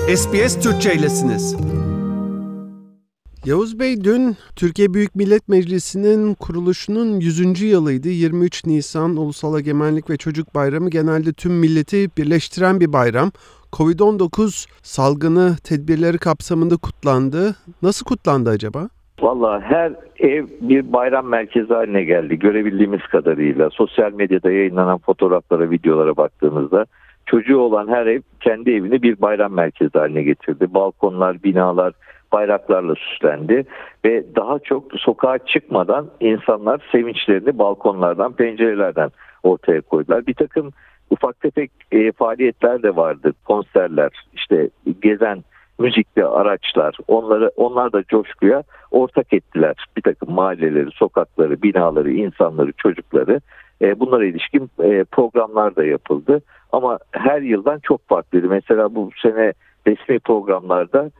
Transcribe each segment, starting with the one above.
SBS Türkçe'ylesiniz. Yavuz Bey, dün Türkiye Büyük Millet Meclisi'nin kuruluşunun 100. yılıydı. 23 Nisan Ulusal Egemenlik ve Çocuk Bayramı genelde tüm milleti birleştiren bir bayram. Covid-19 salgını tedbirleri kapsamında kutlandı. Nasıl kutlandı acaba? Vallahi her ev bir bayram merkezi haline geldi. Görebildiğimiz kadarıyla sosyal medyada yayınlanan fotoğraflara, videolara baktığımızda çocuğu olan her ev kendi evini bir bayram merkezi haline getirdi. Balkonlar, binalar bayraklarla süslendi ve daha çok sokağa çıkmadan insanlar sevinçlerini balkonlardan, pencerelerden ortaya koydular. Bir takım ufak tefek faaliyetler de vardı. Konserler, işte gezen müzikli araçlar, onlar da coşkuya ortak ettiler. Bir takım mahalleleri, sokakları, binaları, insanları, çocukları, bunlara ilişkin programlar da yapıldı. Ama her yıldan çok farklıydı. Mesela bu sene resmi programlarda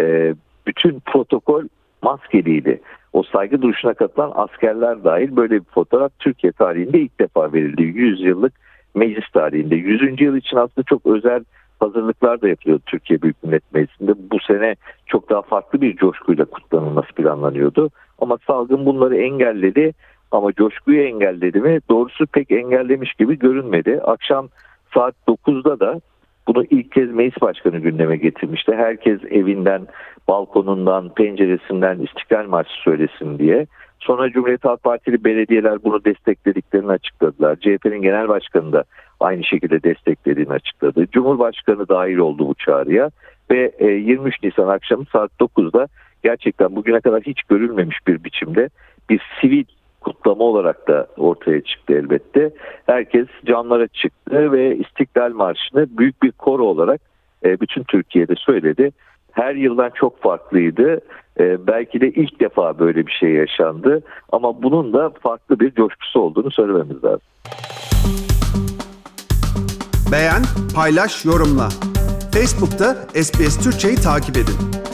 bütün protokol maskeliydi. O saygı duruşuna katılan askerler dahil böyle bir fotoğraf Türkiye tarihinde ilk defa verildi. 100 yıllık meclis tarihinde. 100. yıl için aslında çok özel hazırlıklar da yapılıyordu Türkiye Büyük Millet Meclisi'nde. Bu sene çok daha farklı bir coşkuyla kutlanılması planlanıyordu. Ama salgın bunları engelledi. Ama coşkuyu engelledi mi? Doğrusu pek engellemiş gibi görünmedi. Akşam saat 9'da da bunu ilk kez meclis başkanı gündeme getirmişti. Herkes evinden, balkonundan, penceresinden İstiklal Marşı söylesin diye. Sonra Cumhuriyet Halk Partili belediyeler bunu desteklediklerini açıkladılar. CHP'nin genel başkanı da aynı şekilde desteklediğini açıkladı. Cumhurbaşkanı dahil oldu bu çağrıya ve 23 Nisan akşamı saat 9'da gerçekten bugüne kadar hiç görülmemiş bir biçimde bir sivil kutlama olarak da ortaya çıktı elbette. Herkes camlara çıktı ve İstiklal Marşı'nı büyük bir koro olarak bütün Türkiye'de söyledi. Her yıldan çok farklıydı. Belki de ilk defa böyle bir şey yaşandı. Ama bunun da farklı bir coşkusu olduğunu söylememiz lazım. Beğen, paylaş, yorumla. Facebook'ta SBS Türkçe'yi takip edin.